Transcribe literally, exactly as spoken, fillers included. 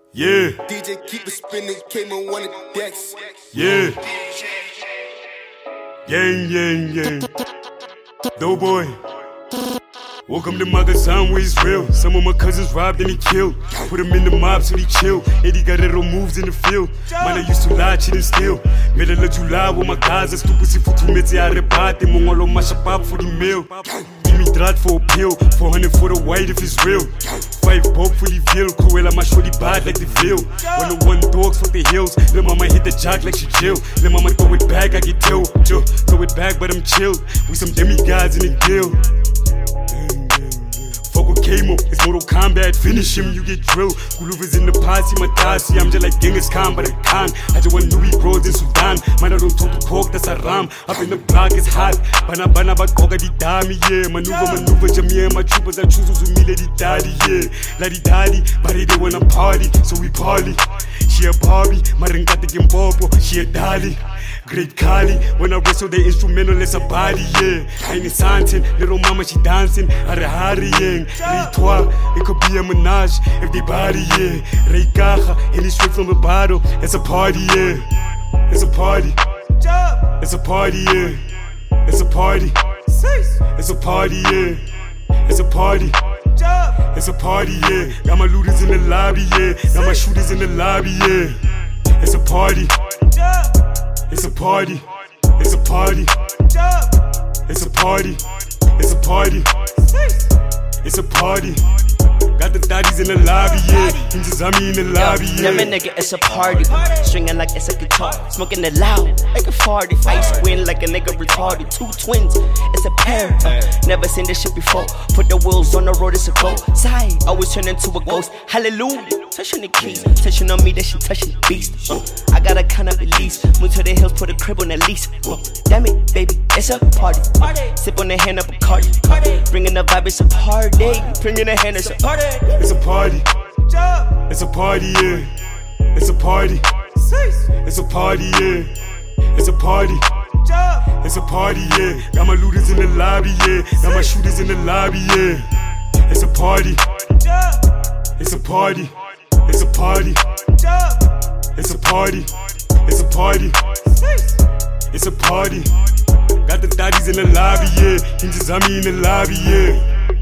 Yeah. D J keep it spinning, came on one of the decks. Yeah. Gang, gang, gang. Doughboy. Welcome to my Gazan where it's real. Some of my cousins robbed and he killed. Put them in the mob so they chill. Eddie got little moves in the field. Man, I used to lie, cheat and steal. Made a little lie with my guys. As stupid if you met a rebate. Mongolo mashapap for the meal. Give me drat for a pill. four hundred for the white if it's real. Five bob for the veil. Cruella, my shorty bad like the veil. One on one dogs for the hills. Lil' mama hit the jack like she chill. Lil' mama throw it back, I get till. Chill, throw it back, but I'm chill. We some demigods in the deal. Fuck with K-Mo, it's Mortal Kombat, finish him, you get drilled. Guluva's in the posse, Matasi, I'm just like Genghis Khan, but I can't. I just want Louis bros in Sudan, man I don't talk to pork, that's a ram. Up in the block, it's hot, bana bana bakoga di dami, yeah. Maneuver, maneuver, Jamia, my troopers, I choose who's me, lady daddy, yeah. Lady daddy, but they don't wanna party, so we party. She a Barbie, Maringati Gimbobo, she a Dali. Great Kali, when I wrestle the instrumental, it's a body, yeah. Ain't it something, little mama, she dancing, Hare Hare, yeah. Ray-toi, it could be a menage, if they body, yeah. Ray Kacha, and it's straight from the bottle, it's a party, yeah. It's a party, it's a party, yeah. It's a party, it's a party, yeah. It's a party, it's a party, yeah. Got my looters in the lobby, yeah. Got my shooters in the lobby, yeah. It's a party. It's a party, it's a party, it's a party, it's a party, it's a party. Got the daddies in the lobby, yeah. Injazami in the lobby, yeah. Damn it, nigga, it's a party. Stringing like it's a guitar. Smoking it loud, like a farty. Ice win like a nigga retarded. Two twins, it's a pair. Uh, never seen this shit before. Put the wheels on the road, it's a go. Side, always turn into a ghost. Hallelujah. Touching the keys, touching on me, that she touching the beast. Uh, I got a kind of release. Move to the hills, put a crib on the lease. Uh, damn it, baby, it's a party. Uh, sip on the hand of a card. Bringing the vibe, it's a party. Bringing the hand, it's a party. It's a party. It's a party, yeah. It's a party. It's a party, yeah. It's a party. It's a party, yeah. Got my looters in the lobby, yeah. Got my shooters in the lobby, yeah. It's a party. It's a party. It's a party. It's a party. It's a party. It's a party. Got the daddies in the lobby, yeah. Injazami in the lobby, yeah.